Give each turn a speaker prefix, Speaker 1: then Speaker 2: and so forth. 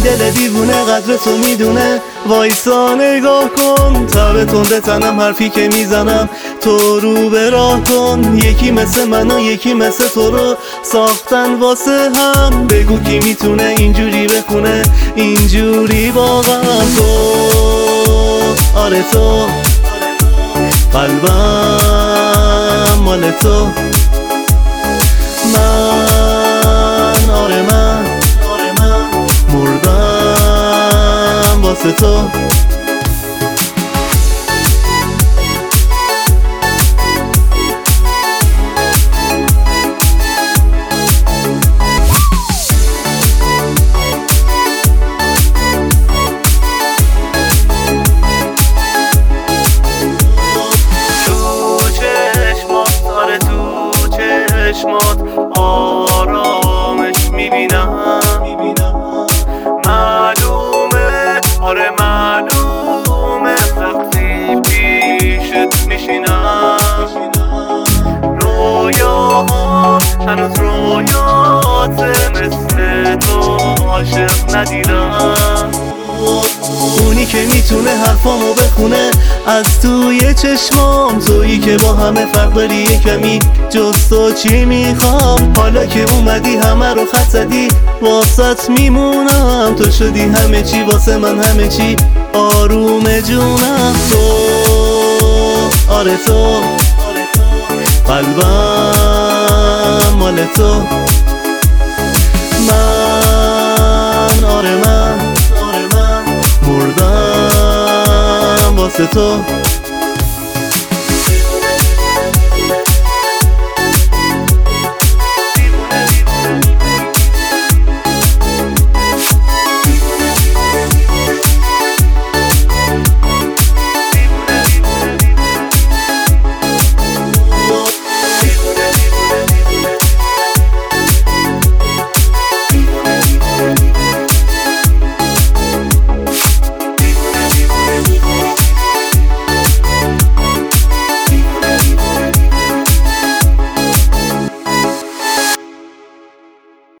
Speaker 1: دل دیوونه قدر تو میدونه. وایسا نگاه کن، تب تنده تنم حرفی که میزنم تو رو به راه کن. یکی مثل من و یکی مثل تو رو ساختن واسه هم. بگو کی میتونه اینجوری بخونه اینجوری با غم. تو آره تو قلبم مال تو. من آره من مردم واسه تو.
Speaker 2: چشمات آرامش میبینم. معلومه آره معلومه وقتی پیشت میشینم. رویاها هنوز رویات مثل تو عاشق ندیدم.
Speaker 1: اونی که میتونه حرفامو بخونه از توی چشمام. تویی که با همه فرق داری یه کمی، جز تو چی میخوام. حالا که اومدی همه رو خط زدی واسط میمونم. تو شدی همه چی واسه من همه چی، آروم جونم. تو آره تو قلبم مال تو. من آره من مردم واسه تو.